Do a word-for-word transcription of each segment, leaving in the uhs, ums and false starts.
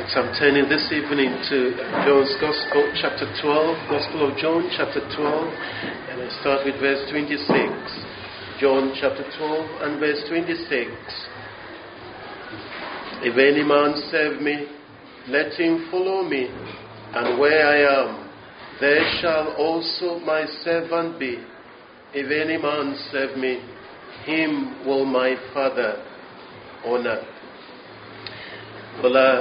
right, so I'm turning this evening to John's Gospel, chapter twelve, Gospel of John, chapter twelve, and I start with verse twenty-six. John chapter twelve and verse twenty-six. If any man serve me, let him follow me, and where I am, there shall also my servant be. If any man serve me, him will my Father honor. Well, uh,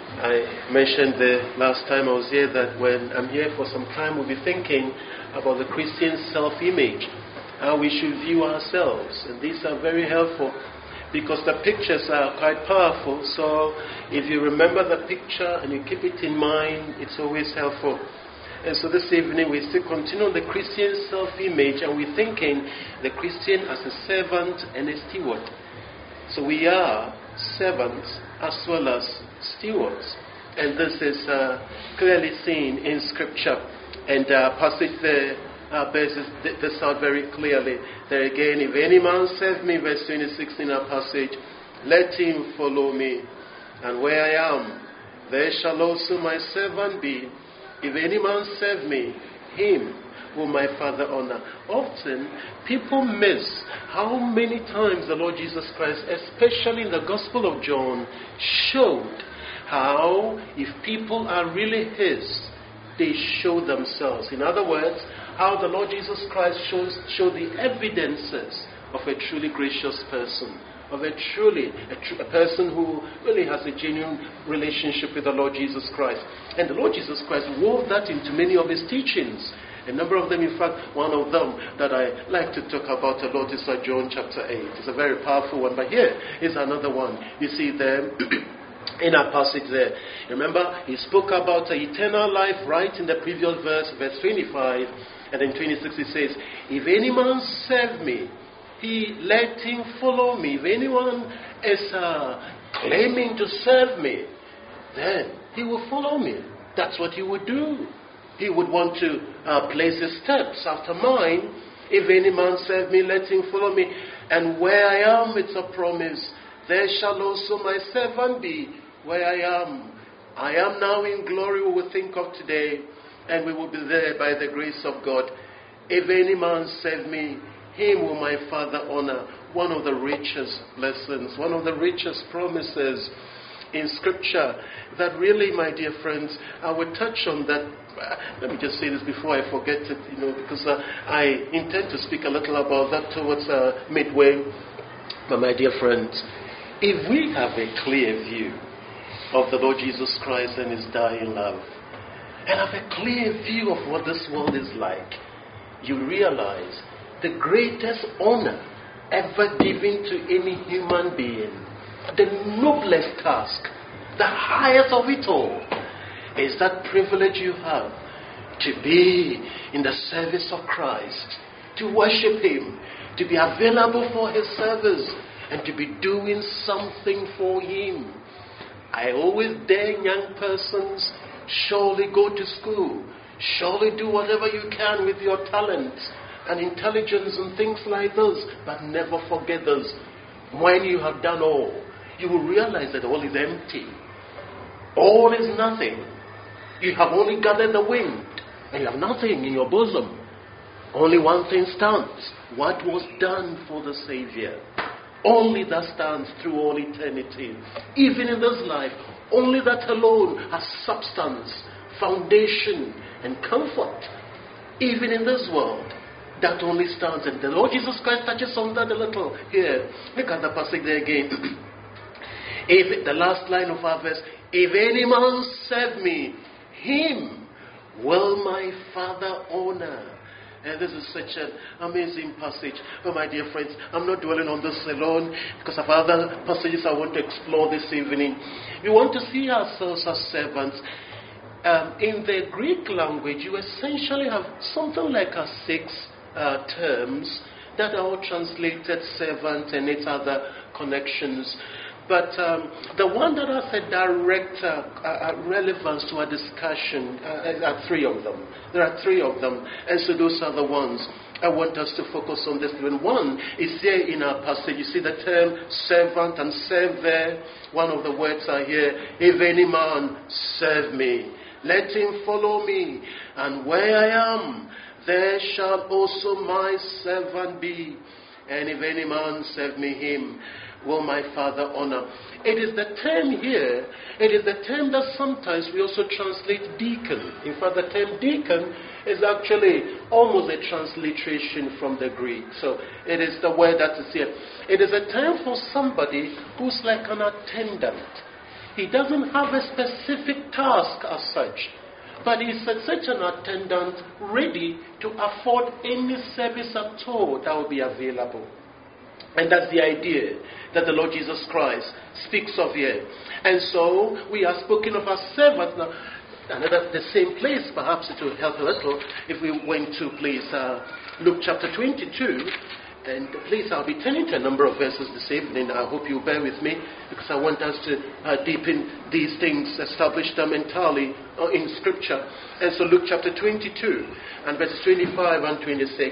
I mentioned the last time I was here that when I'm here for some time, we'll be thinking about the Christian self-image, how we should view ourselves. And these are very helpful because the pictures are quite powerful. So if you remember the picture and you keep it in mind, it's always helpful. And so this evening we still continue the Christian self-image, and we're thinking the Christian as a servant and a steward. So we are servants as well as stewards. And this is uh, clearly seen in Scripture. And uh, passage there uh, bears this out very clearly. There again, if any man serve me, verse twenty-six in our passage, let him follow me. And where I am, there shall also my servant be. If any man serve me, him will my Father honor. Often, people miss how many times the Lord Jesus Christ, especially in the Gospel of John, showed how if people are really His, they show themselves. In other words, how the Lord Jesus Christ shows show the evidences of a truly gracious person, of a truly a, tr- a person who really has a genuine relationship with the Lord Jesus Christ. And the Lord Jesus Christ wove that into many of His teachings. A number of them, in fact, one of them that I like to talk about a lot is uh, John chapter eight. It's a very powerful one, but here is another one. You see there in our passage there. Remember, he spoke about uh, eternal life right in the previous verse, verse twenty-five, and then twenty-six he says, if any man serve me, he let him follow me. If anyone is uh, claiming to serve me, then he will follow me. That's what he would do. He would want to uh, place his steps after mine. If any man serve me, let him follow me. And where I am, it's a promise. There shall also my servant be where I am. I am now in glory, we will think of today, and we will be there by the grace of God. If any man serve me, him will my Father honor. One of the richest blessings, one of the richest promises in Scripture that really, my dear friends, I will touch on that. Uh, let me just say this before I forget it, you know, because uh, I intend to speak a little about that towards uh, midway. But my dear friends, if we have a clear view of the Lord Jesus Christ and His dying love, and have a clear view of what this world is like, you realize the greatest honor ever given to any human being, the noblest task, the highest of it all, is that privilege you have to be in the service of Christ, to worship Him, to be available for His service, and to be doing something for Him. I always dare young persons, surely go to school, surely do whatever you can with your talents and intelligence and things like those, but never forget this. When you have done all, you will realize that all is empty. All is nothing. You have only gathered the wind, and you have nothing in your bosom. Only one thing stands. What was done for the Savior? Only that stands through all eternity. Even in this life, only that alone has substance, foundation, and comfort. Even in this world, that only stands. And the Lord Jesus Christ touches on that a little here. Look at the passage there again. If the last line of our verse, if any man serve me, him will my Father honor. And this is such an amazing passage. Oh, my dear friends, I'm not dwelling on this alone because of other passages I want to explore this evening. We want to see ourselves as servants. Um, in the Greek language, you essentially have something like a six uh, terms that are all translated servant and its other connections. But um, the one that has a direct uh, uh, relevance to our discussion uh, are three of them. There are three of them. And so those are the ones. I want us to focus on this. When one is here in our passage, you see the term servant and serve there. One of the words are here, if any man serve me, let him follow me. And where I am, there shall also my servant be. And if any man serve me, him will my Father honor. It is the term here, it is the term that sometimes we also translate deacon. In fact, the term deacon is actually almost a transliteration from the Greek. So it is the word that is here. It is a term for somebody who's like an attendant. He doesn't have a specific task as such, but he's such an attendant ready to afford any service at all that will be available. And that's the idea that the Lord Jesus Christ speaks of here. And so we are speaking of our servants now. Another, the same place, perhaps it will help a little if we went to, please, uh, Luke chapter twenty-two. And please, I'll be turning to a number of verses this evening. I hope you'll bear with me, because I want us to uh, deepen these things, establish them entirely uh, in Scripture. And so Luke chapter twenty-two and verses twenty-five and twenty-six.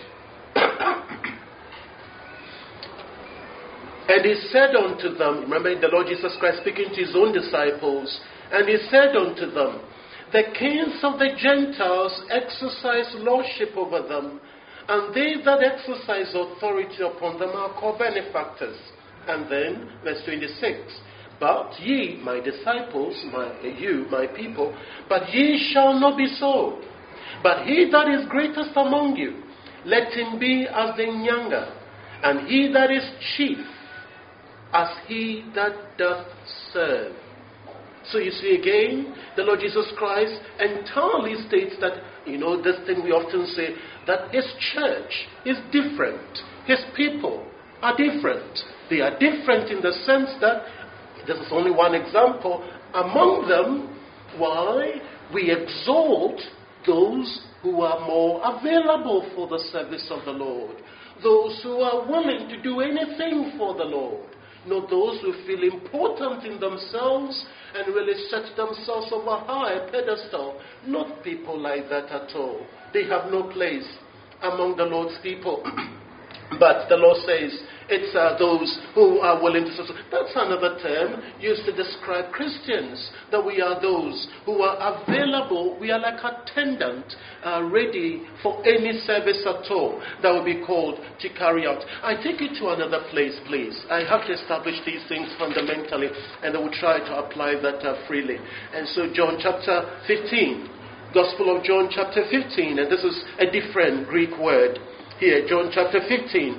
And he said unto them, remember the Lord Jesus Christ speaking to his own disciples, and he said unto them, the kings of the Gentiles exercise lordship over them, and they that exercise authority upon them are called benefactors. And then, verse twenty-six, but ye, my disciples, my, you, my people, but ye shall not be so. But he that is greatest among you, let him be as the younger, and he that is chief, as he that doth serve. So you see again, the Lord Jesus Christ entirely states that, you know, this thing we often say, that his church is different. His people are different. They are different in the sense that, this is only one example, among them, why we exalt those who are more available for the service of the Lord. Those who are willing to do anything for the Lord. Not those who feel important in themselves and really set themselves over a high pedestal. Not people like that at all. They have no place among the Lord's people. But the Lord says it's uh, those who are willing to... That's another term used to describe Christians, that we are those who are available. We are like attendant, uh, ready for any service at all that will be called to carry out. I take you to another place, please. I have to establish these things fundamentally, and I will try to apply that uh, freely. And so John chapter fifteen, Gospel of John chapter fifteen, and this is a different Greek word. Here, John chapter fifteen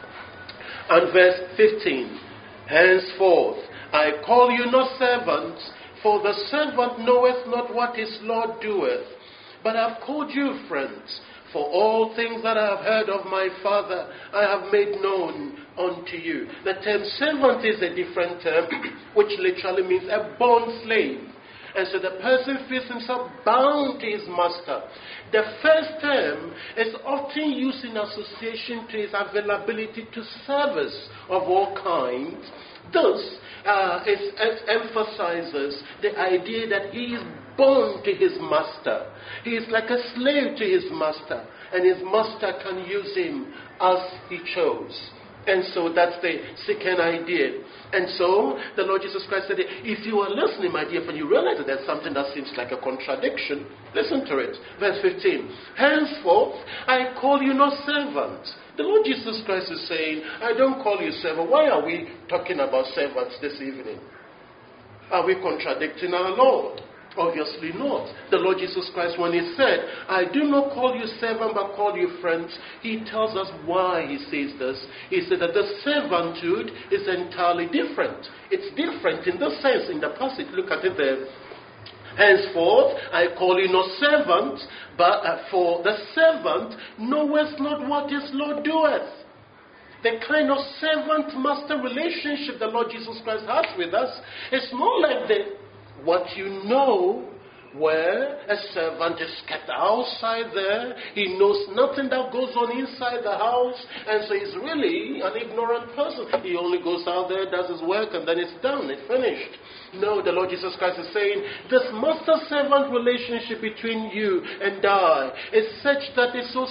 and verse fifteen. Henceforth, I call you not servants, for the servant knoweth not what his Lord doeth. But I have called you friends, for all things that I have heard of my Father, I have made known unto you. The term servant is a different term, which literally means a bond slave. And so the person feels himself bound to his master. The first term is often used in association to his availability to service of all kinds. Thus, uh, it, it emphasizes the idea that he is bound to his master. He is like a slave to his master, and his master can use him as he chose. And so that's the second idea. And so the Lord Jesus Christ said, if you are listening, my dear friend, you realize that there's something that seems like a contradiction. Listen to it. Verse fifteen. Henceforth, I call you not servants. The Lord Jesus Christ is saying, I don't call you servant. Why are we talking about servants this evening? Are we contradicting our Lord? Obviously not. The Lord Jesus Christ, when he said, I do not call you servant, but call you friends, he tells us why he says this. He said that the servanthood is entirely different. It's different in the sense, in the passage, look at it there. Henceforth, I call you not servant, but uh, for the servant knoweth not what his Lord doeth. The kind of servant-master relationship the Lord Jesus Christ has with us is more like the what you know, where a servant is kept outside there. He knows nothing that goes on inside the house, and so he's really an ignorant person. He only goes out there, does his work, and then it's done, it's finished. No, the Lord Jesus Christ is saying, this master-servant relationship between you and I is such that it's so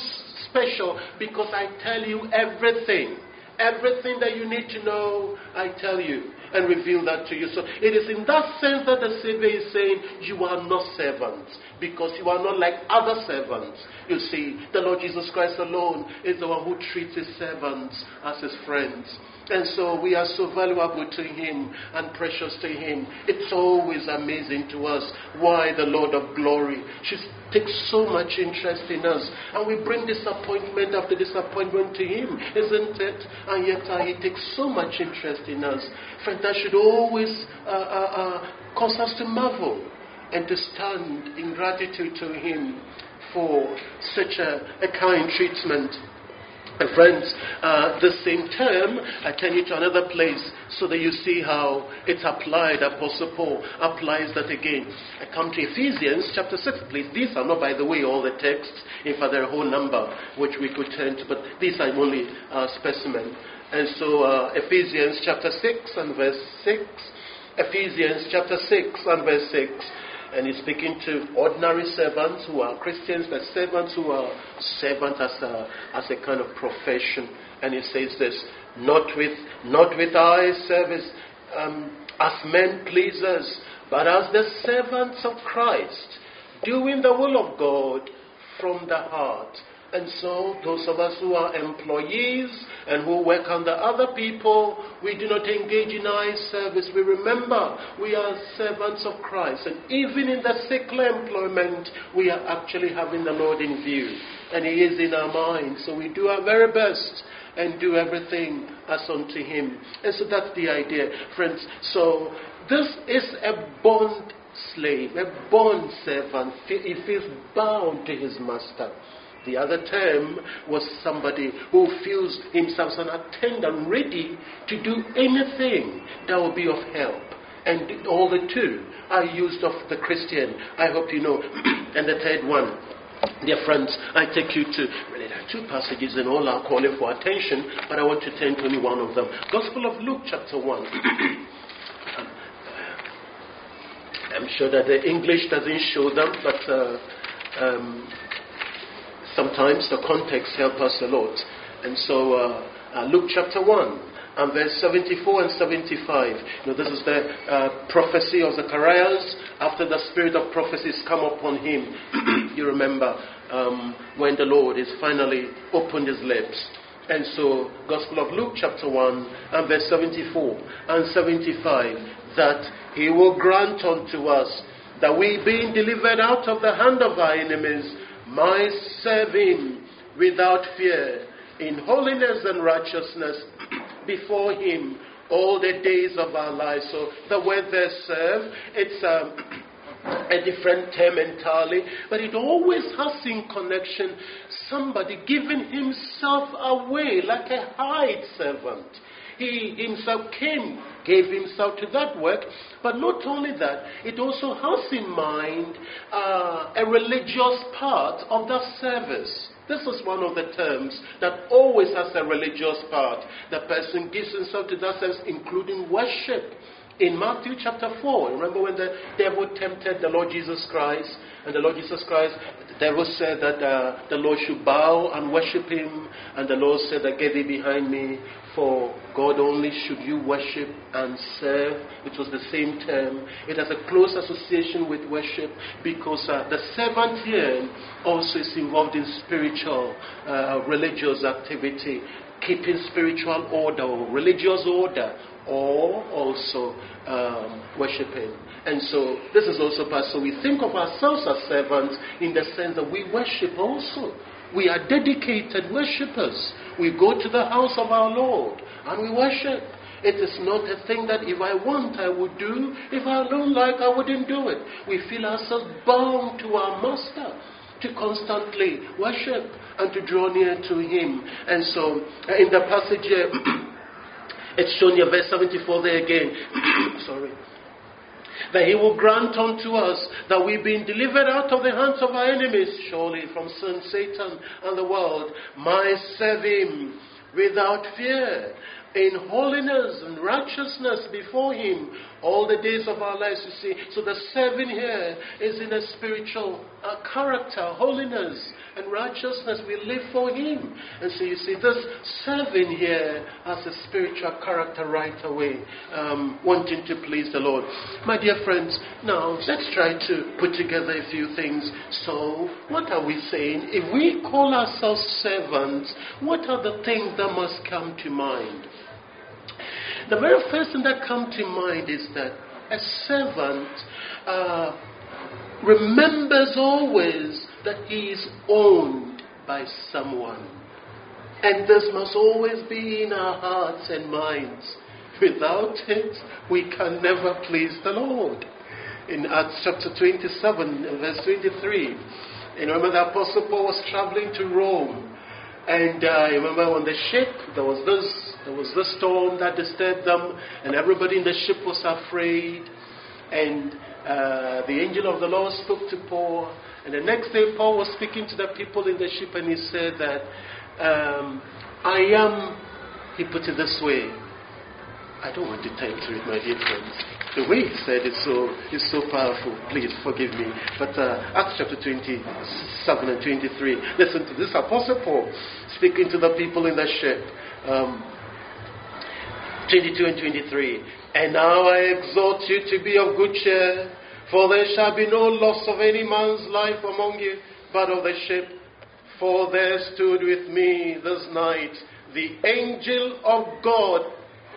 special because I tell you everything. Everything that you need to know, I tell you and reveal that to you. So it is in that sense that the Savior is saying, you are not servants because you are not like other servants. You see, the Lord Jesus Christ alone is the one who treats his servants as his friends. And so we are so valuable to him and precious to him. It's always amazing to us why the Lord of glory should take so much interest in us. And we bring disappointment after disappointment to him, isn't it? And yet uh, he takes so much interest in us. Friend, that should always uh, uh, uh, cause us to marvel and to stand in gratitude to him for such a, a kind treatment. And friends, uh, the same term, I turn you to another place so that you see how it's applied. Apostle Paul applies that again. I come to Ephesians chapter six, please. These are not, by the way, all the texts. In fact, there are a whole number which we could turn to, but these are only uh, specimen. And so uh, Ephesians chapter six and verse six. Ephesians chapter six and verse six. And he's speaking to ordinary servants who are Christians, but servants who are servants as a, as a kind of profession. And he says this, not with, not with eye service um, as men pleasers, but as the servants of Christ, doing the will of God from the heart. And so, those of us who are employees and who work under other people, we do not engage in eye service. We remember we are servants of Christ. And even in the secular employment, we are actually having the Lord in view. And he is in our minds. So we do our very best and do everything as unto him. And so that's the idea, friends. So this is a bond slave, a bond servant. He feels bound to his master. The other term was somebody who feels himself an attendant, ready to do anything that will be of help. And all the two are used of the Christian. I hope you know. And the third one, dear friends, I take you to, really there are two passages and all are calling for attention, but I want to turn to only one of them. Gospel of Luke chapter one. I'm sure that the English doesn't show them, but uh, um, sometimes the context helps us a lot. And so uh, uh, Luke chapter one and verse seventy-four and seventy-five. You know, this is the uh, prophecy of Zacharias after the spirit of prophecy has come upon him. You remember um, when the Lord has finally opened his lips. And so Gospel of Luke chapter one and verse seventy-four and seventy-five, that he will grant unto us that we, being delivered out of the hand of our enemies, might serve him without fear, in holiness and righteousness before him all the days of our lives. So the word there, serve, it's um, a different term entirely, but it always has in connection somebody giving himself away like a hired servant. He himself came, gave himself to that work, but not only that, it also has in mind uh, a religious part of that service. This is one of the terms that always has a religious part. The person gives himself to that service, including worship. In Matthew chapter four, remember when the devil tempted the Lord Jesus Christ, and the Lord Jesus Christ, the devil said that uh, the Lord should bow and worship him, and the Lord said that, get thee behind me, for God only should you worship and serve, which was the same term. It has a close association with worship because uh, the servant here also is involved in spiritual, uh, religious activity, keeping spiritual order or religious order, or also um, worshiping. And so this is also part. So we think of ourselves as servants in the sense that we worship also. We are dedicated worshippers. We go to the house of our Lord and we worship. It is not a thing that if I want, I would do. If I don't like, I wouldn't do it. We feel ourselves bound to our Master to constantly worship and to draw near to him. And so in the passage here, it's shown here, verse seventy-four there again. Sorry. That he will grant unto us that we, being delivered out of the hands of our enemies, surely from sin, Satan, and the world, might serve him without fear. in holiness and righteousness before Him all the days of our lives, you see. So the serving here is in a spiritual uh, character, holiness and righteousness. We live for Him. And so you see, this serving here has a spiritual character right away, um, wanting to please the Lord. My dear friends, now let's try to put together a few things. So, what are we saying? If we call ourselves servants, what are the things that must come to mind? The very first thing that comes to mind is that a servant uh, remembers always that he is owned by someone. And this must always be in our hearts and minds. Without it, we can never please the Lord. In Acts chapter twenty-seven, verse twenty-three, you remember the Apostle Paul was traveling to Rome. And I uh, remember on the ship, there was this there was this storm that disturbed them, and everybody in the ship was afraid. And uh, the angel of the Lord spoke to Paul. And the next day, Paul was speaking to the people in the ship, and he said that, um, I am, he put it this way. I don't want to time to it, my dear friends. The way he said it so is so powerful. Please forgive me. But uh, Acts chapter twenty-seven and twenty-three. Listen to this. Apostle Paul speaking to the people in the ship. Um, twenty-two and twenty-three. And now I exhort you to be of good cheer, for there shall be no loss of any man's life among you, but of the ship. For there stood with me this night the angel of God,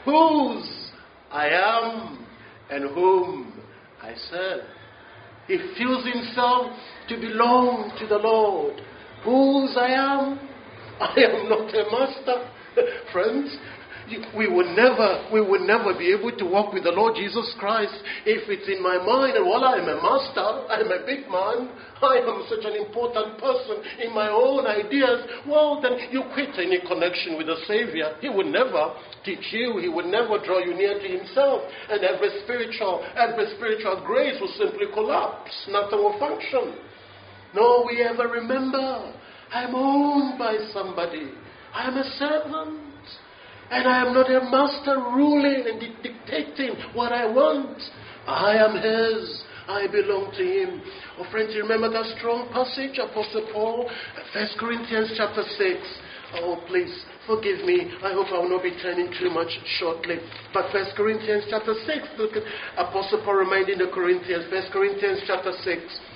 whose I am and whom I serve. He feels himself to belong to the Lord. Whose I am? I am not a master. Friends, we will never, we will never be able to walk with the Lord Jesus Christ if it's in my mind and while I am a master, I am a big man, I am such an important person in my own ideas. Well, then you quit any connection with the Savior. He would never teach you. He would never draw you near to Himself. And every spiritual, every spiritual grace will simply collapse. Nothing will function. No, we ever remember, I am owned by somebody. I am a servant. And I am not a master ruling and di- dictating what I want. I am His. I belong to Him. Oh, friends, you remember that strong passage, Apostle Paul, First Corinthians chapter six. Oh, please, forgive me. I hope I will not be turning too much shortly. But First Corinthians chapter six, look at Apostle Paul reminding the Corinthians, First Corinthians chapter six,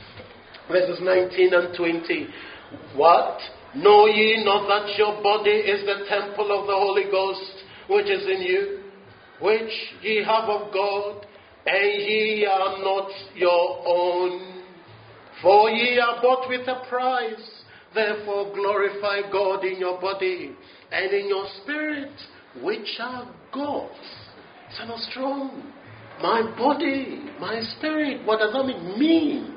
verses nineteen and twenty. What? Know ye not that your body is the temple of the Holy Ghost, which is in you, which ye have of God, and ye are not your own? For ye are bought with a price. Therefore glorify God in your body and in your spirit, which are God's. It's not strong. My body, my spirit, what does that mean? Me.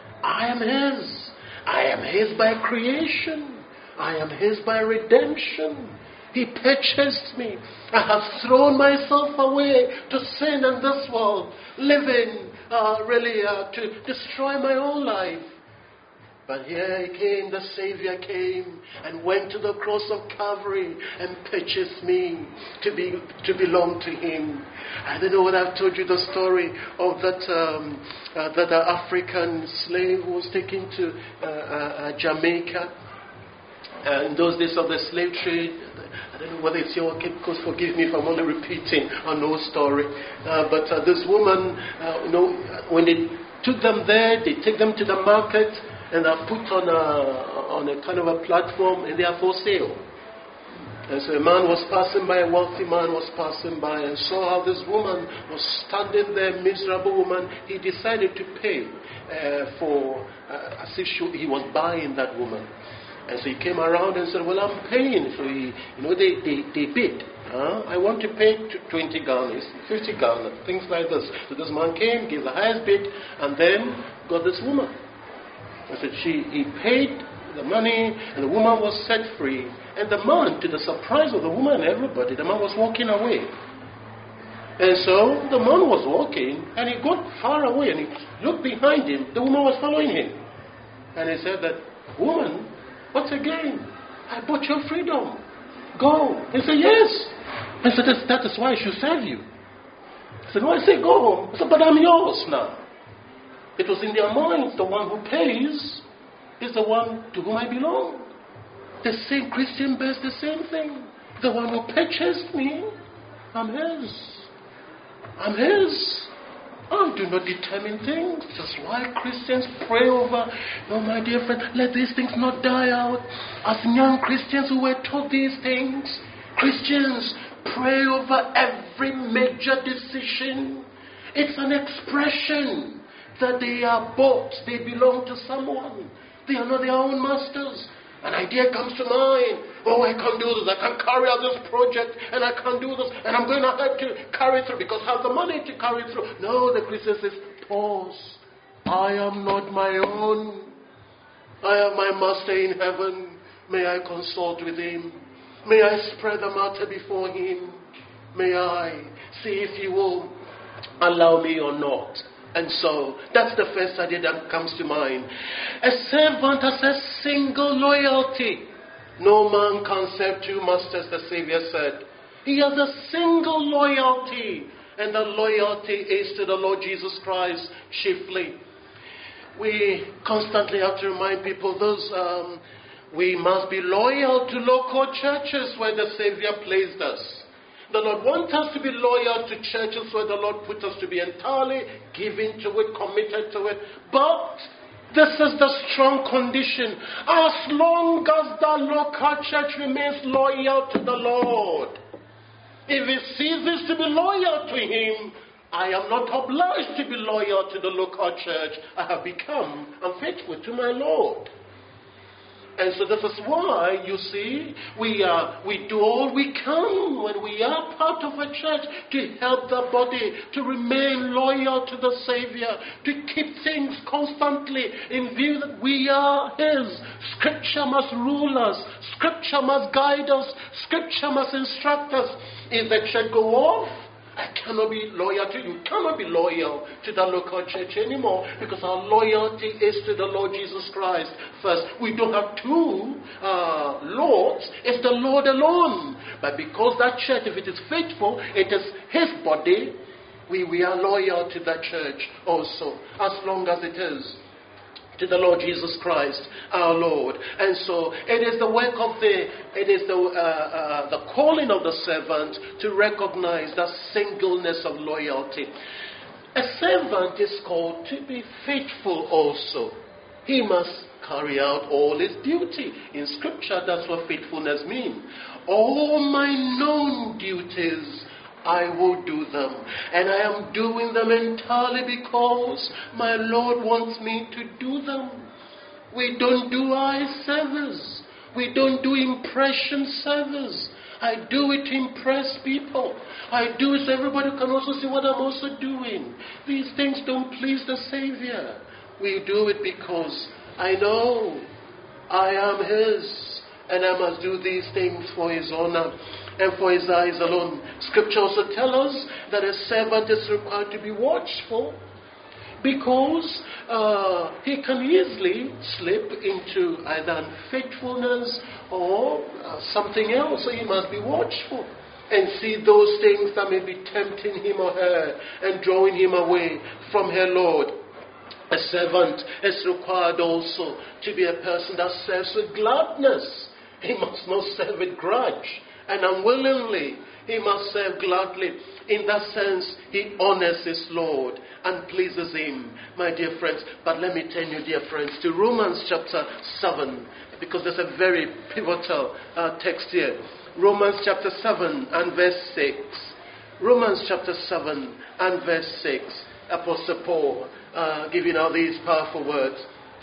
I am His. I am His by creation. I am His by redemption. He purchased me. I have thrown myself away to sin in this world, living uh, really uh, to destroy my own life. But here He came, the Savior came and went to the cross of Calvary and purchased me to be to belong to Him. I don't know whether I've told you the story of that um, uh, that uh, African slave who was taken to uh, uh, Jamaica. Uh, in those days of the slave trade, I don't know whether it's your case, because forgive me if I'm only repeating an old story. Uh, but uh, this woman, uh, you know, when they took them there, they take them to the market and are put on a, on a kind of a platform and they are for sale. And so a man was passing by, a wealthy man was passing by and saw how this woman was standing there, miserable woman. He decided to pay uh, for, uh, as if she, he was buying that woman. And so he came around and said, well, I'm paying. So he, you know, they, they, they bid. Huh? I want to pay twenty Ghana, fifty Ghana, things like this. So this man came, gave the highest bid, and then got this woman. I said, she, he paid the money, and the woman was set free. And the man, to the surprise of the woman and everybody, the man was walking away. And so the man was walking, and he got far away, and he looked behind him. The woman was following him. And he said that, woman, what again? I bought your freedom. Go. He said, yes. I said, that, that is why I should serve you. I said, no, I said, go home. I said, but I'm yours now. It was in their minds, the one who pays is the one to whom I belong. The same Christian bears the same thing. The one who purchased me, I'm his. I'm his. I do not determine things. That's why Christians pray over, oh my dear friend, let these things not die out. As young Christians who were taught these things, Christians pray over every major decision. It's an expression that they are bought, they belong to someone. They are not their own masters. An idea comes to mind. Oh, I can't do this. I can't carry out this project. And I can't do this. And I'm going to have to carry through because I have the money to carry through. No, the Christian says, pause. I am not my own. I have my master in heaven. May I consult with him. May I spread the matter before him. May I see if he will allow me or not. And so, that's the first idea that comes to mind. A servant has a single loyalty. No man can serve two masters, the Savior said. He has a single loyalty. And the loyalty is to the Lord Jesus Christ chiefly. We constantly have to remind people those um, we must be loyal to local churches where the Savior placed us. The Lord wants us to be loyal to churches where the Lord put us to be entirely given to it, committed to it. But this is the strong condition. As long as the local church remains loyal to the Lord, if it ceases to be loyal to Him, I am not obliged to be loyal to the local church. I have become unfaithful to my Lord. And so this is why, you see, we uh, we do all we can when we are part of a church to help the body to remain loyal to the Savior, to keep things constantly in view that we are His. Scripture must rule us. Scripture must guide us. Scripture must instruct us. If the church go off, I cannot be loyal to you. Cannot be loyal to the local church anymore because our loyalty is to the Lord Jesus Christ first. We don't have two uh, lords. It's the Lord alone. But because that church, if it is faithful, it is His body, we, we are loyal to that church also, as long as it is to the Lord Jesus Christ, our Lord. And so it is the work of the, it is the, uh, uh, the calling of the servant to recognize the singleness of loyalty. A servant is called to be faithful also. He must carry out all his duty. In Scripture, that's what faithfulness means. All my known duties, I will do them. And I am doing them entirely because my Lord wants me to do them. We don't do eye service. We don't do impression service. I do it to impress people. I do it so everybody can also see what I'm also doing. These things don't please the Savior. We do it because I know I am His. And I must do these things for His honor and for His eyes alone. Scripture also tells us that a servant is required to be watchful because uh, he can easily slip into either unfaithfulness or uh, something else. So he must be watchful and see those things that may be tempting him or her and drawing him away from her Lord. A servant is required also to be a person that serves with gladness. He must not serve with grudge and unwillingly. He must serve gladly. In that sense, he honors his Lord and pleases Him, my dear friends. But let me turn you, dear friends, to Romans chapter seven, because there's a very pivotal uh, text here. Romans chapter seven and verse six. Romans chapter seven and verse six. Apostle Paul uh, giving out these powerful words.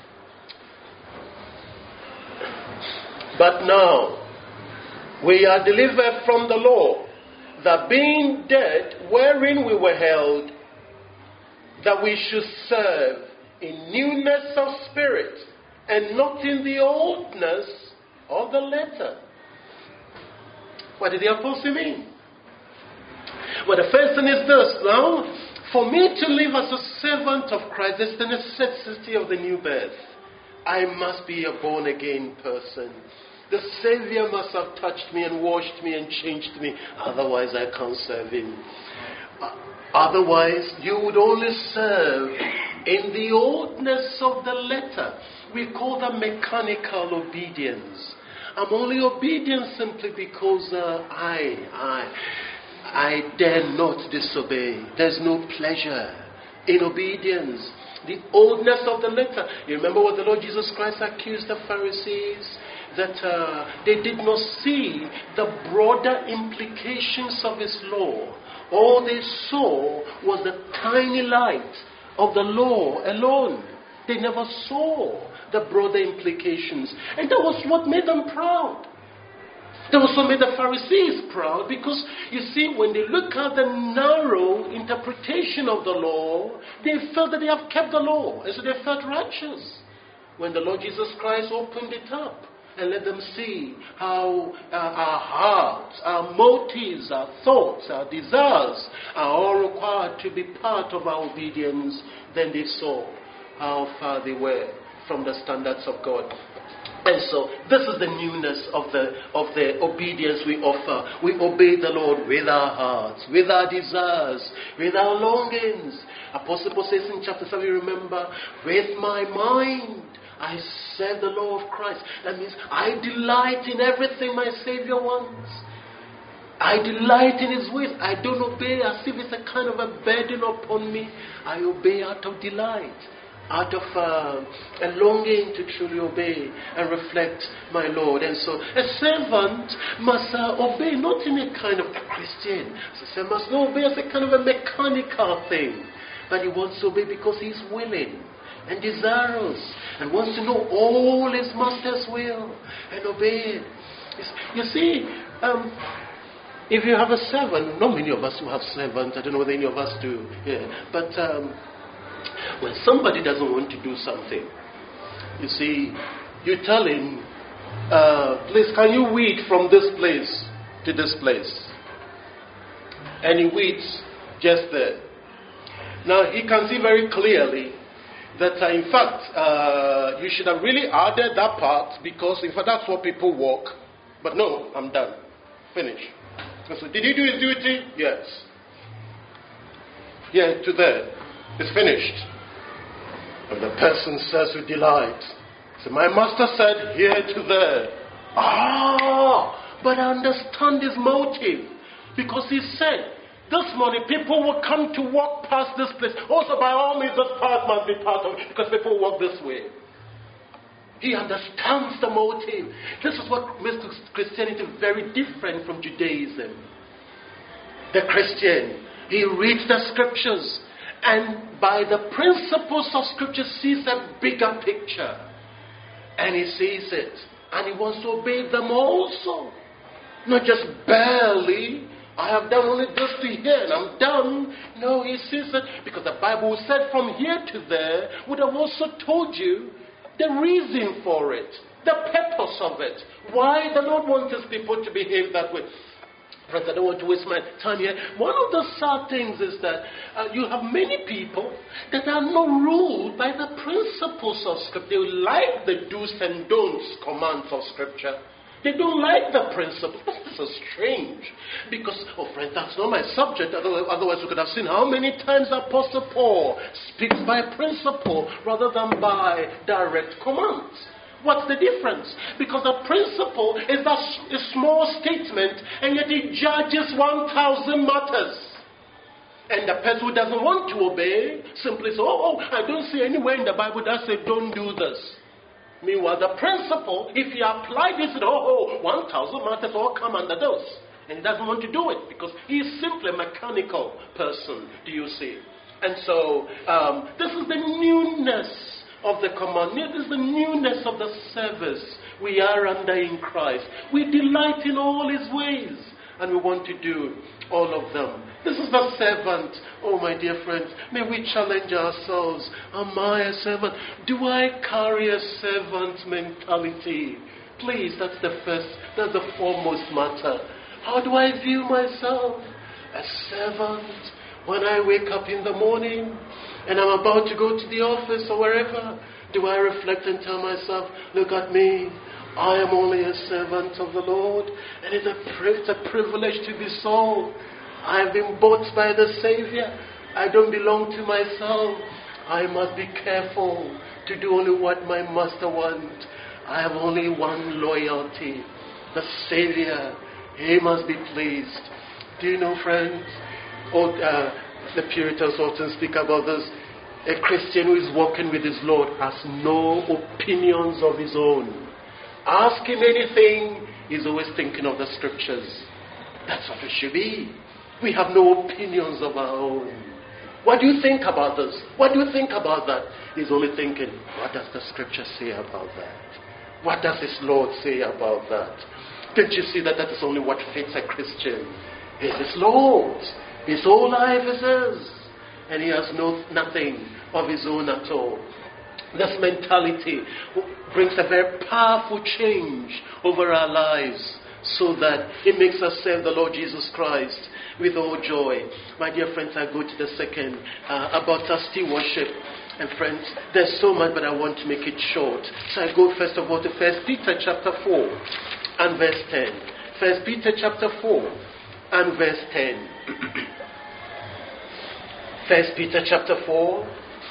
But now we are delivered from the law, that being dead wherein we were held, that we should serve in newness of spirit, and not in the oldness of the letter. What did the apostle mean? Well, the first thing is this. Now, for me to live as a servant of Christ is the necessity of the new birth. I must be a born-again person. The Savior must have touched me and washed me and changed me. Otherwise, I can't serve him. Otherwise, you would only serve in the oldness of the letter. We call that mechanical obedience. I'm only obedient simply because uh, I, I, I dare not disobey. There's no pleasure in obedience. The oldness of the letter. You remember what the Lord Jesus Christ accused the Pharisees? That uh, they did not see the broader implications of his law. All they saw was the tiny light of the law alone. They never saw the broader implications. And that was what made them proud. That was what made the Pharisees proud, because you see, when they look at the narrow interpretation of the law, they felt that they have kept the law, and so they felt righteous. When the Lord Jesus Christ opened it up and let them see how uh, our hearts, our motives, our thoughts, our desires are all required to be part of our obedience, then they saw how far they were from the standards of God. And so, this is the newness of the of the obedience we offer. We obey the Lord with our hearts, with our desires, with our longings. Apostle Paul says in chapter seven, remember, with my mind I serve the law of Christ. That means I delight in everything my Savior wants. I delight in his ways. I don't obey as if it's a kind of a burden upon me. I obey out of delight, out of uh, a longing to truly obey and reflect my Lord. And so a servant must uh, obey not in a kind of a Christian. A servant must not obey as a kind of a mechanical thing, but he wants to obey because he's willing and desirous and wants to know all his master's will and obey it. You see, um, if you have a servant, not many of us who have servants, I don't know whether any of us do, yeah, but um, when somebody doesn't want to do something, you see, you tell him, uh, please, can you weed from this place to this place? And he weeds just there. Now, he can see very clearly that, uh, in fact, uh, you should have really added that part, because, in fact, that's what people walk. But no, I'm done. Finish. So, did he do his duty? Yes. Yeah, to there. It's finished. And the person says with delight, so my master said, here to there. Ah, but I understand his motive. Because he said, this morning people will come to walk past this place. Also, by all means, this path must be part of it, because people walk this way. He understands the motive. This is what makes Christianity very different from Judaism. The Christian, he reads the scriptures, and by the principles of scripture sees a bigger picture. And he sees it. And he wants to obey them also. Not just barely, I have done only this to here and I'm done. No, he sees it. Because the Bible said from here to there would have also told you the reason for it. The purpose of it. Why the Lord wants his people to behave that way. Friends, I don't want to waste my time here. One of the sad things is that uh, you have many people that are not ruled by the principles of Scripture. They like the do's and don'ts commands of Scripture. They don't like the principles. This is strange. Because, oh friend, that's not my subject. Otherwise we could have seen how many times Apostle Paul speaks by principle rather than by direct commands. What's the difference? Because the principle is that a small statement, and yet it judges one thousand matters. And the person who doesn't want to obey simply says, oh, oh, I don't see anywhere in the Bible that says don't do this. Meanwhile, the principle, if you apply this, oh, oh, one thousand matters all come under those. And he doesn't want to do it because he's simply a mechanical person, do you see? And so, um, this is the newness of the command. This is the newness of the service we are under in Christ. We delight in all his ways, and we want to do all of them. This is the servant. Oh, my dear friends, may we challenge ourselves. Am I a servant? Do I carry a servant mentality? Please, that's the first, that's the foremost matter. How do I view myself? A servant. When I wake up in the morning and I'm about to go to the office or wherever, do I reflect and tell myself, look at me, I am only a servant of the Lord, and it's a, pri- it's a privilege to be so. I have been bought by the Savior. I don't belong to myself. I must be careful to do only what my Master wants. I have only one loyalty, the Savior. He must be pleased. Do you know, friends? Oh, uh, the Puritans often speak about this. A Christian who is walking with his Lord has no opinions of his own. Ask him anything, he's always thinking of the scriptures. That's what we should be. We have no opinions of our own. What do you think about this? What do you think about that? He's only thinking, what does the scripture say about that? What does his Lord say about that? Don't you see that that is only what fits a Christian? He's his Lord. His whole life is his. And he has no nothing of his own at all. This mentality brings a very powerful change over our lives, so that it makes us serve the Lord Jesus Christ with all joy. My dear friends, I go to the second uh, about our stewardship. And friends, there's so much, but I want to make it short. So I go first of all to First Peter chapter four and verse ten. First Peter chapter four and verse ten. First Peter chapter four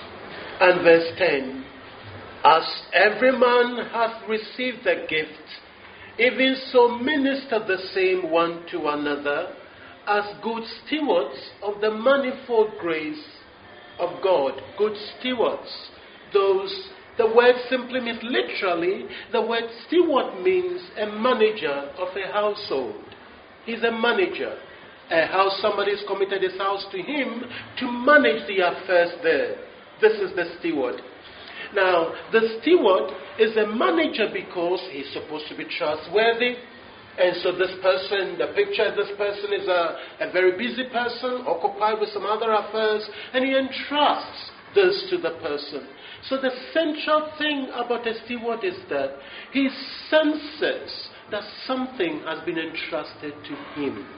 and verse ten. As every man hath received a gift, even so minister the same one to another, as good stewards of the manifold grace of God. Good stewards. Those, the word simply means, literally, the word steward means a manager of a household. He's a manager. A house, somebody has committed his house to him to manage the affairs there. This is the steward. Now, the steward is a manager because he's supposed to be trustworthy. And so this person, the picture, this person is a, a very busy person, occupied with some other affairs, and he entrusts this to the person. So the central thing about a steward is that he senses that something has been entrusted to him.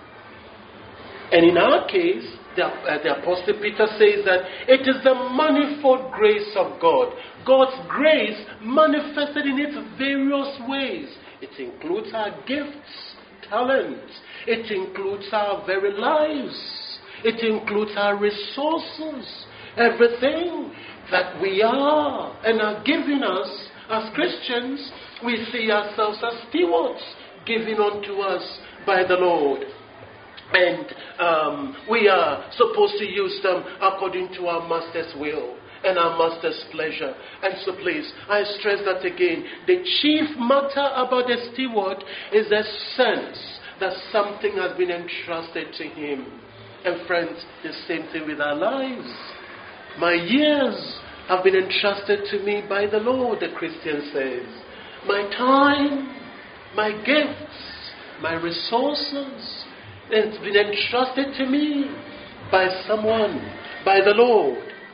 And in our case, the, uh, the Apostle Peter says that it is the manifold grace of God. God's grace manifested in its various ways. It includes our gifts, talents. It includes our very lives. It includes our resources. Everything that we are and are given us as Christians, we see ourselves as stewards given unto us by the Lord. And um, we are supposed to use them according to our Master's will and our Master's pleasure. And so please, I stress that again. The chief matter about a steward is a sense that something has been entrusted to him. And friends, the same thing with our lives. My years have been entrusted to me by the Lord, the Christian says. My time, my gifts, my resources, it's been entrusted to me by someone, by the Lord.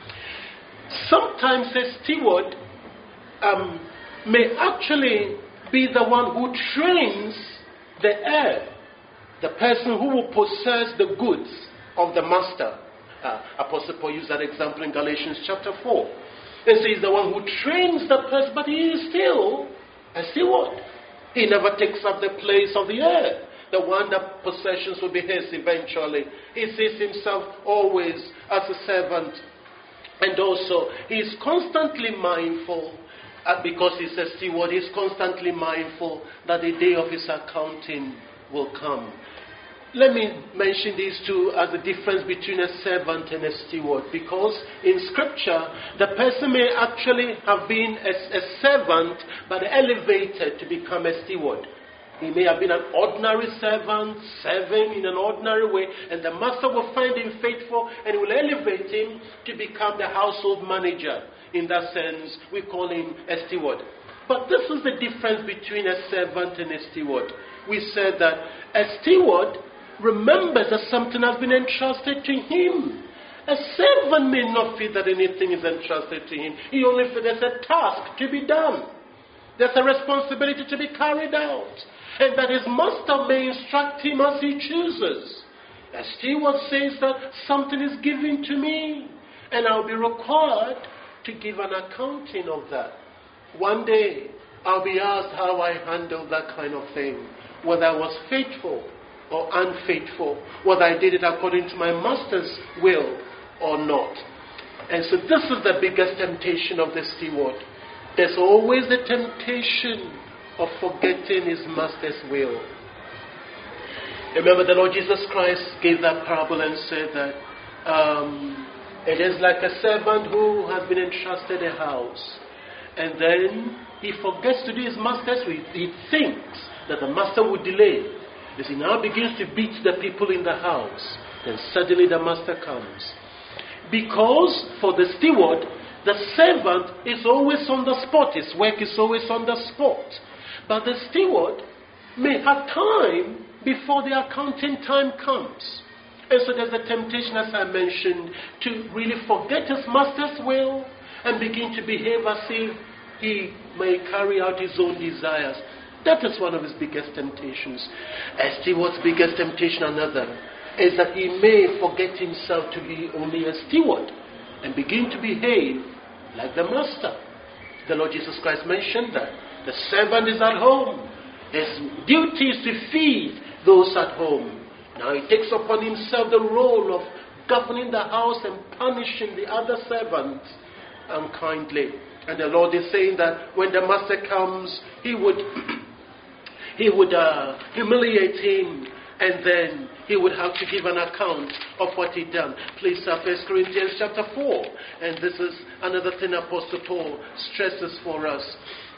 Sometimes a steward um, may actually be the one who trains the heir, the person who will possess the goods of the master. Uh, Apostle Paul used that example in Galatians chapter four. And so he's the one who trains the person, but he is still a steward. He never takes up the place of the heir, the one that possessions will be his eventually. He sees himself always as a servant. And also, he is constantly mindful, uh, because he's a steward, he's constantly mindful that the day of his accounting will come. Let me mention these two as the difference between a servant and a steward, because in Scripture, the person may actually have been a, a servant, but elevated to become a steward. He may have been an ordinary servant, serving in an ordinary way, and the master will find him faithful and will elevate him to become the household manager. In that sense, we call him a steward. But this is the difference between a servant and a steward. We said that a steward remembers that something has been entrusted to him. A servant may not feel that anything is entrusted to him. He only feels there's a task to be done. There's a responsibility to be carried out. And that his master may instruct him as he chooses. A steward says that something is given to me, and I'll be required to give an accounting of that. One day, I'll be asked how I handled that kind of thing, whether I was faithful or unfaithful, whether I did it according to my master's will or not. And so this is the biggest temptation of the steward. There's always the temptation of forgetting his master's will. Remember, the Lord Jesus Christ gave that parable and said that um, it is like a servant who has been entrusted a house, and then he forgets to do his master's will. He thinks that the master would delay. As he now begins to beat the people in the house, then suddenly the master comes. Because for the steward, the servant is always on the spot. His work is always on the spot. But the steward may have time before the accounting time comes. And so there's a temptation, as I mentioned, to really forget his master's will and begin to behave as if he may carry out his own desires. That is one of his biggest temptations. A steward's biggest temptation, another, is that he may forget himself to be only a steward and begin to behave like the master. The Lord Jesus Christ mentioned that. The servant is at home. His duty is to feed those at home. Now he takes upon himself the role of governing the house and punishing the other servants unkindly. And the Lord is saying that when the master comes, he would he would uh, humiliate him, and then he would have to give an account of what he done. Please, uh, First Corinthians chapter four, and this is another thing Apostle Paul stresses for us.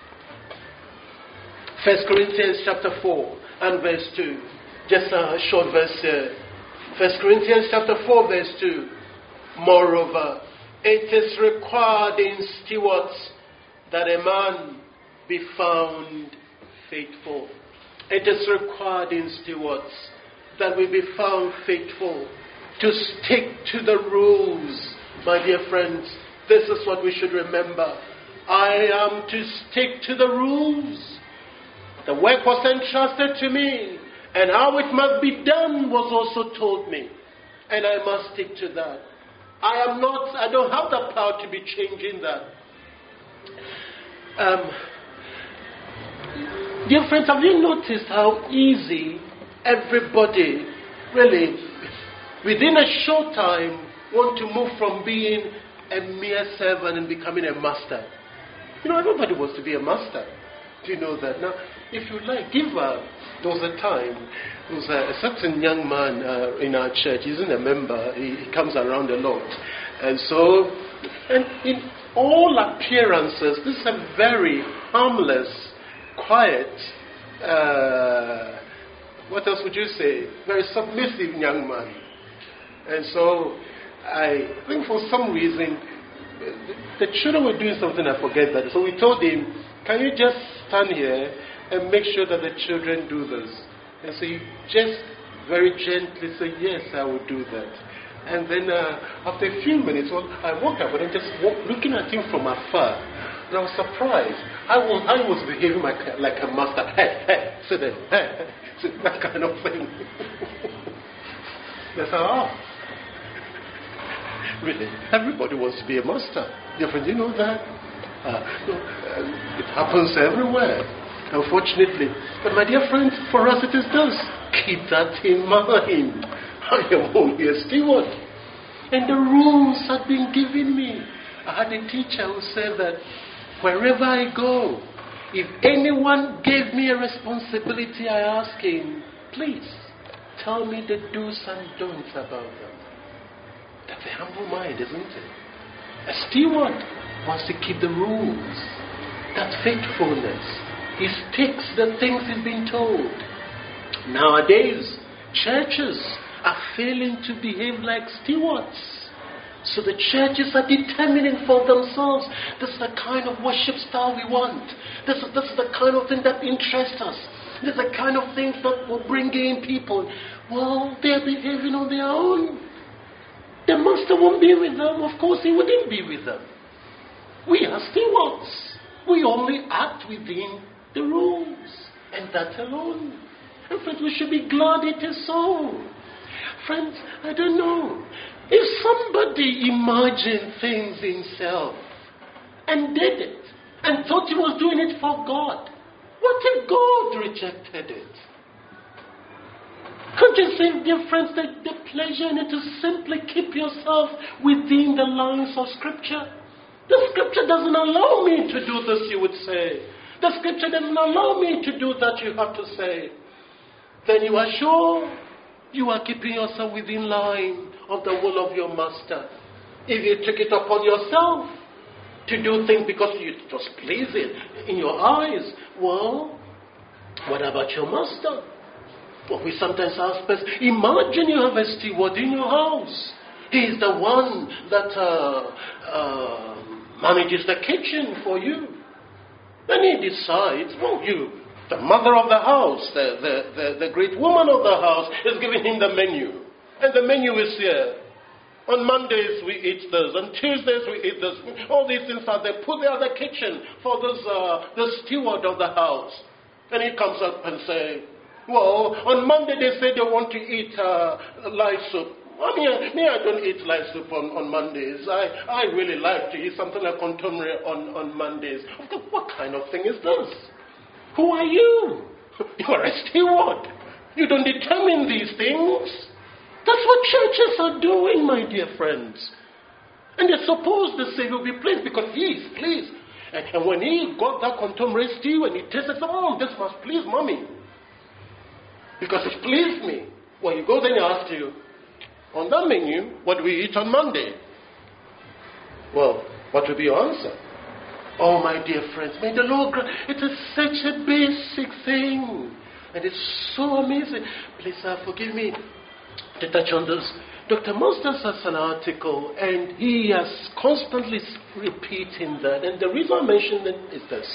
First Corinthians chapter four and verse two. Just a short verse here. First Corinthians chapter four verse two. Moreover, it is required in stewards that a man be found faithful. It is required in stewards that we be found faithful, to stick to the rules. My dear friends, this is what we should remember. I am to stick to the rules. The work was entrusted to me, and how it must be done was also told me, and I must stick to that. I am not, I don't have the power to be changing that. Um, dear friends, have you noticed how easy everybody, really, within a short time, want to move from being a mere servant and becoming a master? You know, everybody wants to be a master. Do you know that? Now, if you like, give a, there was a time, there was a, a certain young man uh, in our church. He isn't a member. He, he comes around a lot. And so, and in all appearances, this is a very harmless, quiet, uh, what else would you say? Very submissive young man. And so, I think for some reason, the, the children were doing something, I forget that. So we told him, can you just stand here and make sure that the children do this? And so he just very gently said, yes, I will do that. And then uh, after a few minutes, well, I walked up and I just walked, looking at him from afar. And I was surprised. I was, I was behaving like, like a master. Hey, hey, sit there. Hey, hey, that kind of thing. That's how. Really, everybody wants to be a master. Different, you know that? Uh, no, uh, it happens everywhere, unfortunately. But my dear friends, for us it is this. Keep that in mind. I am only a steward. And the rules have been given me. I had a teacher who said that wherever I go, if anyone gave me a responsibility, I ask him, please, tell me the do's and don'ts about them. That's a humble mind, isn't it? A steward wants to keep the rules. That's faithfulness. He sticks the things he's been told. Nowadays, churches are failing to behave like stewards. So the churches are determining for themselves, this is the kind of worship style we want. This is, this is the kind of thing that interests us. This is the kind of things that will bring in people. Well, they're behaving on their own. The master won't be with them. Of course, he wouldn't be with them. We are stewards. We only act within the rules. And that alone. And friends, we should be glad it is so. Friends, I don't know. If somebody imagined things himself and did it, and thought he was doing it for God. What if God rejected it? Can't you see, dear friends, the, the pleasure in it to simply keep yourself within the lines of Scripture? The Scripture doesn't allow me to do this, you would say. The Scripture doesn't allow me to do that, you have to say. Then you are sure you are keeping yourself within line of the will of your Master. If you took it upon yourself to do things because you just please it in your eyes, well, what about your Master? Well, we sometimes ask, imagine you have a steward in your house. He is the one that uh, uh, manages the kitchen for you. Then he decides, well, you, the mother of the house, the, the, the, the great woman of the house, is giving him the menu. And the menu is here. On Mondays we eat this, on Tuesdays we eat this. All these things are there. Put there in the kitchen for this, uh, the steward of the house. And he comes up and says, well, on Monday they say they want to eat uh, light soup. I mean, me, I don't eat light soup on, on Mondays. I, I really like to eat something like contemporary on, on Mondays. What kind of thing is this? Who are you? You are a steward. You don't determine these things. That's what churches are doing, my dear friends. And they're supposed to say, you'll be pleased because he is pleased. And, and when he got that contemporary stew and he tasted, oh, this must please mommy. Because it pleased me. Well, you go then you ask you, on that menu, what do we eat on Monday? Well, what will be your answer? Oh, my dear friends, may the Lord grant. It is such a basic thing. And it's so amazing. Please, uh, forgive me to touch on this. Doctor Masters has an article, and he has constantly repeating that. And the reason I mention it is this.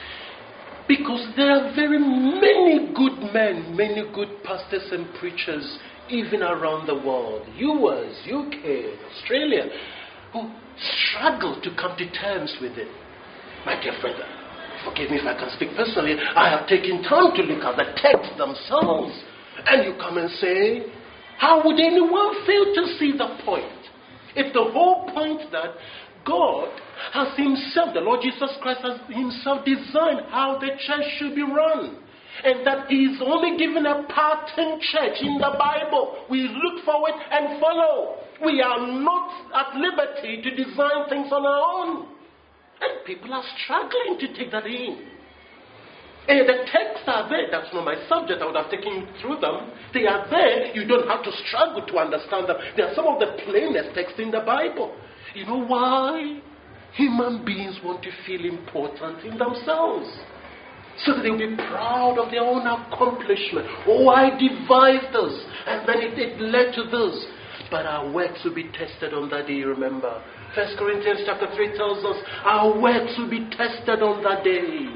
Because there are very many good men, many good pastors and preachers, even around the world, U S, U K, Australia, who struggle to come to terms with it. My dear friend, forgive me if I can speak personally, I have taken time to look at the text themselves. And you come and say, how would anyone fail to see the point? If the whole point that God has himself, the Lord Jesus Christ has himself designed how the church should be run. And that he is only given a pattern church in the Bible. We look for it and follow. We are not at liberty to design things on our own. And people are struggling to take that in. And the texts are there. That's not my subject. I would have taken you through them. They are there. You don't have to struggle to understand them. They are some of the plainest texts in the Bible. You know why? Human beings want to feel important in themselves. So that they'll be proud of their own accomplishment. Oh, I devised this. And then it, it led to this. But our works will be tested on that day, remember. First Corinthians chapter three tells us our works will be tested on that day.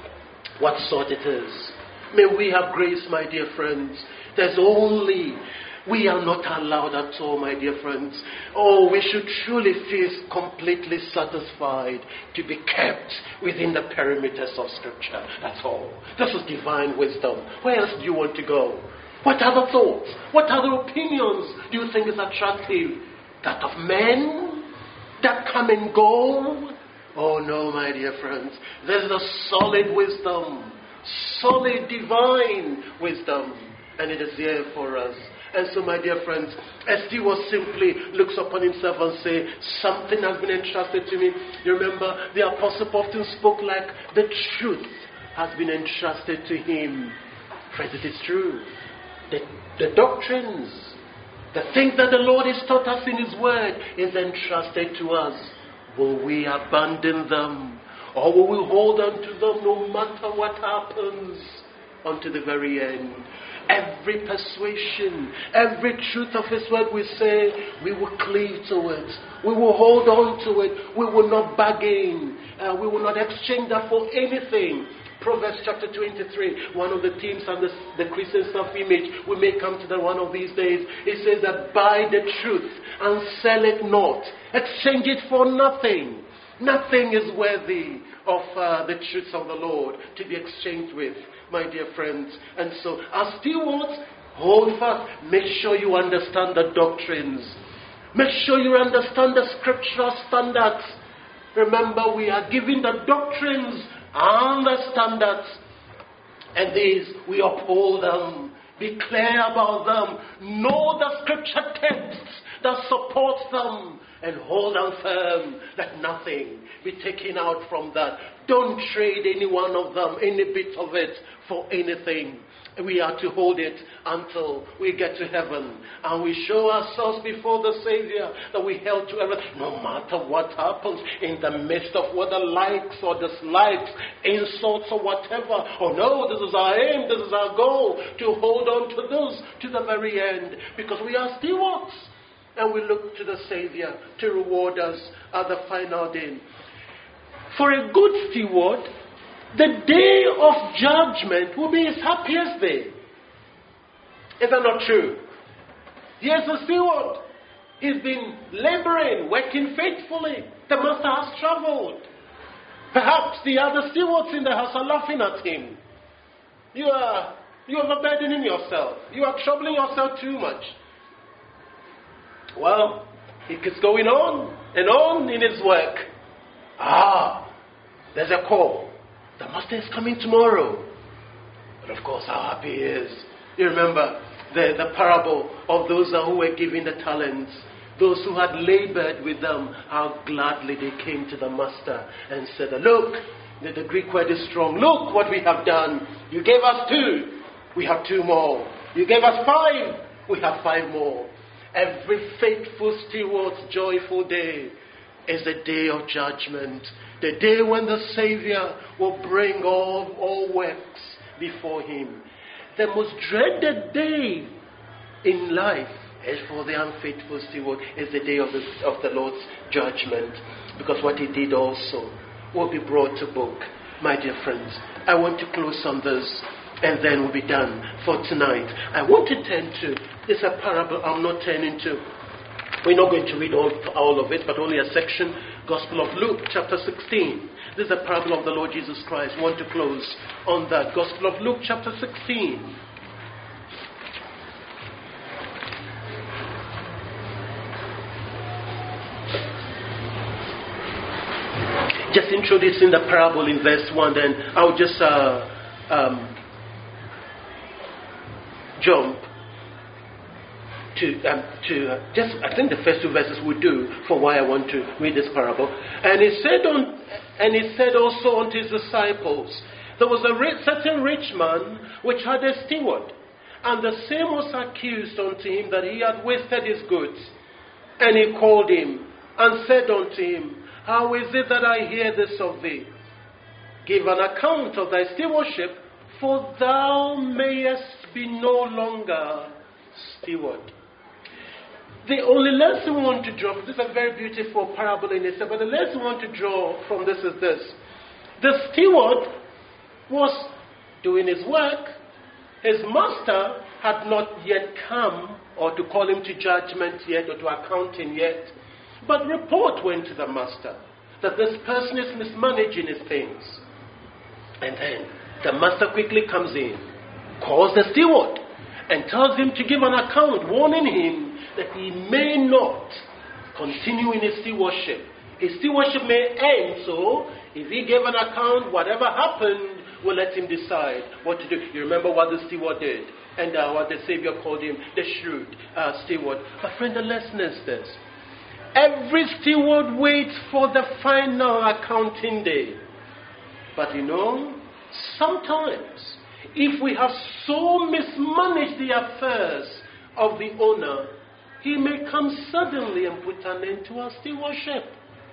What sort it is. May we have grace, my dear friends. There's only... We are not allowed at all, my dear friends. Oh, we should truly feel completely satisfied to be kept within the perimeters of Scripture. That's all. This is divine wisdom. Where else do you want to go? What other thoughts? What other opinions do you think is attractive? That of men? That come and go? Oh no, my dear friends. There's a solid wisdom. Solid divine wisdom. And it is here for us. And so, my dear friends, as Stewart simply looks upon himself and says, something has been entrusted to me. You remember, the Apostle often spoke like the truth has been entrusted to him. Friends, it is true. The, the doctrines, the things that the Lord has taught us in His Word is entrusted to us. Will we abandon them? Or will we hold on to them no matter what happens unto the very end? Every persuasion, every truth of His Word we say, we will cleave to it. We will hold on to it. We will not bargain. Uh, we will not exchange that for anything. Proverbs chapter twenty-three, one of the themes and the, the Christian self-image, we may come to that one of these days. It says that buy the truth and sell it not. Exchange it for nothing. Nothing is worthy of uh, the truths of the Lord to be exchanged with, my dear friends. And so, as stewards, hold fast. Make sure you understand the doctrines. Make sure you understand the scriptural standards. Remember, we are given the doctrines and the standards. And these, we uphold them. Be clear about them. Know the scripture texts that support them. And hold on firm. Let nothing be taken out from that. Don't trade any one of them, any bit of it, for anything. We are to hold it until we get to heaven. And we show ourselves before the Savior that we held to everything. No matter what happens in the midst of whether likes or dislikes, insults or whatever. Oh no, this is our aim, this is our goal. To hold on to this to the very end. Because we are stewards. And we look to the Savior to reward us at the final day. For a good steward, the day of judgment will be his happiest day. Is that not true? Here's a steward. He's been laboring, working faithfully. The master has traveled. Perhaps the other stewards in the house are laughing at him. You are, you are overburdening yourself. You are troubling yourself too much. Well, he keeps going on and on in his work. Ah, there's a call. The master is coming tomorrow. But of course, how happy he is. You remember the, the parable of those who were given the talents. Those who had labored with them, how gladly they came to the master and said, look, the, the Greek word is strong. Look what we have done. You gave us two. We have two more. You gave us five. We have five more. Every faithful steward's joyful day is the day of judgment. The day when the Savior will bring all, all works before him. The most dreaded day in life is for the unfaithful steward, is the day of the, of the Lord's judgment. Because what he did also will be brought to book. My dear friends, I want to close on this and then we'll be done for tonight. I want to turn to, it's a parable I'm not turning to. We're not going to read all, all of it, but only a section. Gospel of Luke, chapter sixteen. This is a parable of the Lord Jesus Christ. I want to close on that. Gospel of Luke, chapter sixteen. Just introducing the parable in verse one, then I'll just uh, um, jump to, um, to uh, just, I think the first two verses would do for why I want to read this parable. And he said on, and he said also unto his disciples, there was a rich, certain rich man which had a steward, and the same was accused unto him that he had wasted his goods. And he called him and said unto him, how is it that I hear this of thee? Give an account of thy stewardship, for thou mayest be no longer steward. The only lesson we want to draw from this is a very beautiful parable in itself, but the lesson we want to draw from this is this. The steward was doing his work. His master had not yet come, or to call him to judgment yet, or to account him yet. But report went to the master that this person is mismanaging his things. And then the master quickly comes in, calls the steward, and tells him to give an account, warning him that he may not continue in his stewardship. His stewardship may end, so if he gave an account, whatever happened, we'll let him decide what to do. You remember what the steward did, and uh, what the Savior called him, the shrewd uh, steward. But friend, the lesson is this. Every steward waits for the final accounting day. But you know, sometimes, if we have so mismanaged the affairs of the owner, he may come suddenly and put an end to our stewardship.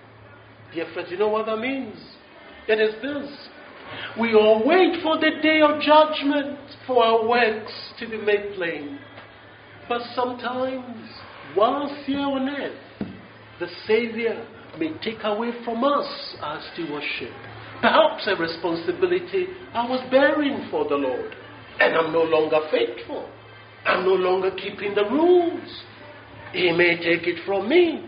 Dear friends, you know what that means? It is this. We all wait for the day of judgment for our works to be made plain. But sometimes, whilst here on earth, the Savior may take away from us our stewardship. Perhaps a responsibility I was bearing for the Lord. And I'm no longer faithful. I'm no longer keeping the rules. He may take it from me.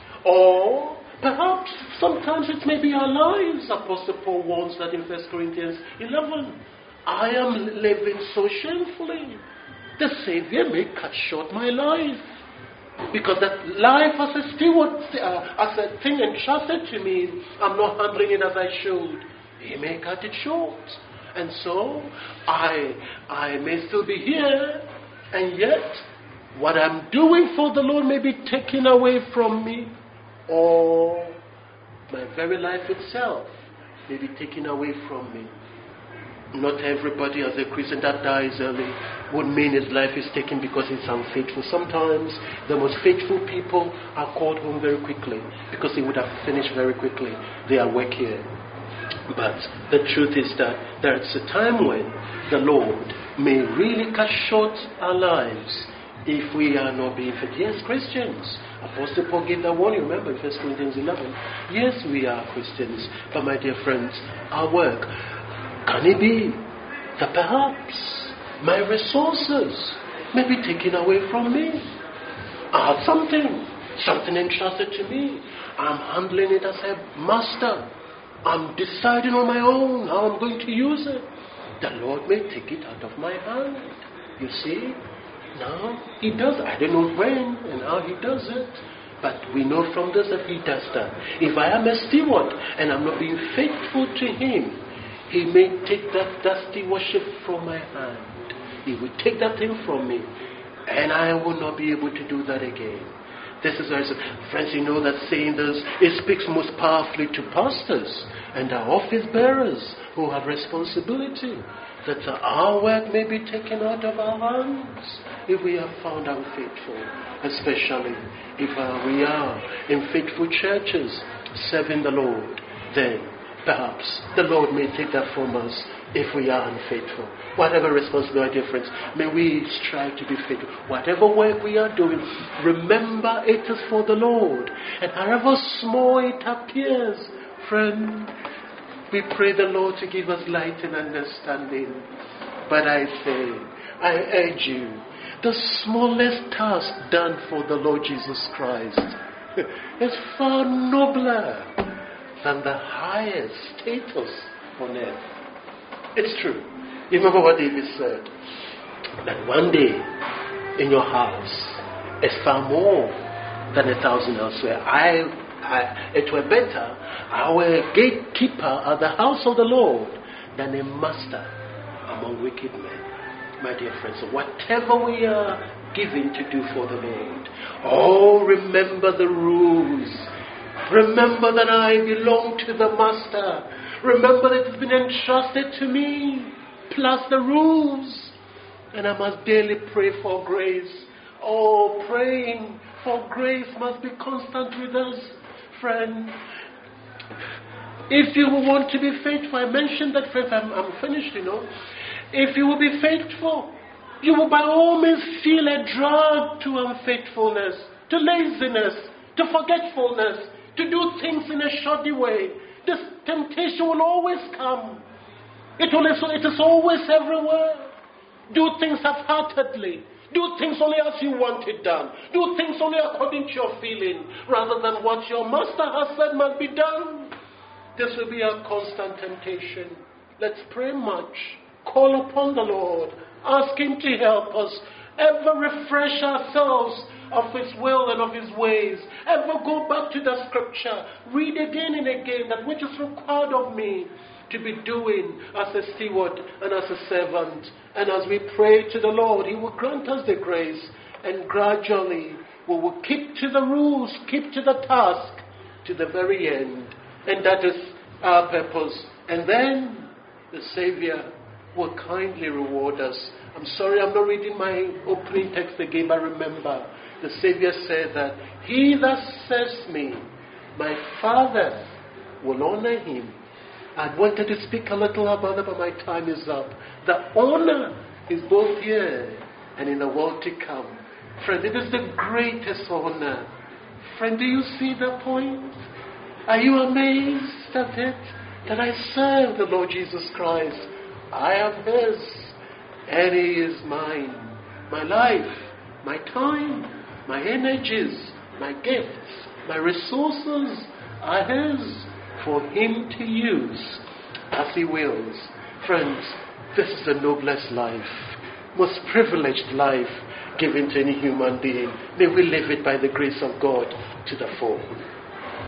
Or perhaps sometimes it may be our lives. Apostle Paul warns that in First Corinthians eleven. I am living so shamefully. The Savior may cut short my life. Because that life as a steward, uh, as a thing entrusted to me, I'm not handling it as I should. He may cut it short. And so, I, I may still be here, and yet, what I'm doing for the Lord may be taken away from me, or my very life itself may be taken away from me. Not everybody as a Christian that dies early would mean his life is taken because he's unfaithful. Sometimes the most faithful people are called home very quickly because they would have finished very quickly their work here. But the truth is that there's a time when the Lord may really cut short our lives if we are not being fit. Yes, Christians. Apostle Paul gave that warning, remember, in First Corinthians eleven. Yes, we are Christians. But my dear friends, our work, can it be that perhaps my resources may be taken away from me? I have something, something entrusted to me. I'm handling it as a master. I'm deciding on my own how I'm going to use it. The Lord may take it out of my hand. You see? Now, He does. I don't know when and how He does it. But we know from this that He does that. If I am a steward and I'm not being faithful to Him, He may take that, that stewardship from my hand. He will take that thing from me. And I will not be able to do that again. This is why, friends, you know that saying this, it speaks most powerfully to pastors and our office bearers who have responsibility. That our work may be taken out of our hands if we are found unfaithful. Especially if uh, we are in faithful churches serving the Lord. Then perhaps the Lord may take that from us if we are unfaithful. Whatever responsibility, friends, may we strive to be faithful. Whatever work we are doing, remember it is for the Lord. And however small it appears, friend, we pray the Lord to give us light and understanding. But I say, I urge you, the smallest task done for the Lord Jesus Christ is far nobler than the highest status on earth. It's true. You remember what David said? That one day in your house is far more than a thousand elsewhere. I, I, it were better I were a gatekeeper at the house of the Lord than a master among wicked men. My dear friends, so whatever we are given to do for the Lord, oh, remember the rules. Remember that I belong to the Master. Remember that it's been entrusted to me, plus the rules. And I must daily pray for grace. Oh, praying for grace must be constant with us, friend. If you want to be faithful, I mentioned that, friends, I'm, I'm finished, you know. If you will be faithful, you will by all means feel a drag to unfaithfulness, to laziness, to forgetfulness, to do things in a shoddy way. This temptation will always come. It, will, it is always everywhere. Do things half-heartedly. Do things only as you want it done. Do things only according to your feeling, rather than what your master has said must be done. This will be a constant temptation. Let's pray much. Call upon the Lord. Ask Him to help us. Ever refresh ourselves of His will and of His ways. Ever go back to the scripture. Read again and again that which is required of me to be doing as a steward and as a servant. And as we pray to the Lord, He will grant us the grace, and gradually we will keep to the rules, keep to the task to the very end. And that is our purpose. And then the Savior will kindly reward us. I'm sorry I'm not reading my opening text again, but remember, the Savior said that he that serves me, my Father will honor him. I wanted to speak a little about that, but my time is up. The honor is both here and in the world to come. Friend, it is the greatest honor. Friend, do you see the point? Are you amazed at it? That I serve the Lord Jesus Christ. I am His, and He is mine. My life, my time, my energies, my gifts, my resources are His, for Him to use as He wills. Friends, this is the noblest life. most privileged life given to any human being. May we live it by the grace of God to the full.